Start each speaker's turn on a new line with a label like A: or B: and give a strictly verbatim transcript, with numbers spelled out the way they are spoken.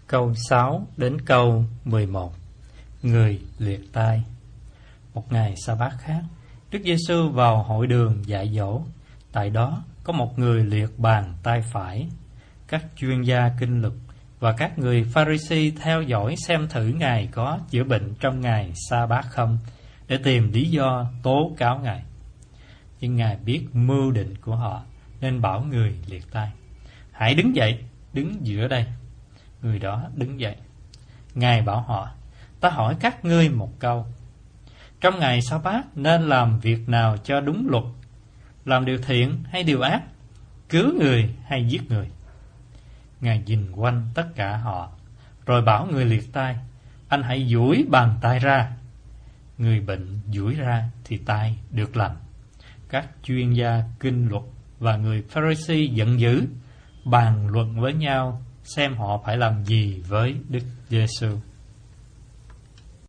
A: câu sáu đến câu mười một. Người liệt tai. Một ngày sa-bát khác, Đức Giê-xu vào hội đường dạy dỗ. Tại đó có một người liệt bàn tay phải. Các chuyên gia kinh luật và các người Pha-ri-si theo dõi xem thử Ngài có chữa bệnh trong ngày sa-bát không, để tìm lý do tố cáo Ngài. Nhưng Ngài biết mưu định của họ, nên bảo người liệt tai: hãy đứng dậy, đứng giữa đây. Người đó đứng dậy. Ngài bảo họ: ta hỏi các ngươi một câu, trong ngày sa-bát nên làm việc nào cho đúng luật, làm điều thiện hay điều ác, cứu người hay giết người? Ngài nhìn quanh tất cả họ, rồi bảo người liệt tai: anh hãy duỗi bàn tay ra. Người bệnh duỗi ra thì tay được lành. Các chuyên gia kinh luật và người Pha-ri-si giận dữ, bàn luận với nhau xem họ phải làm gì với Đức Giê-xu.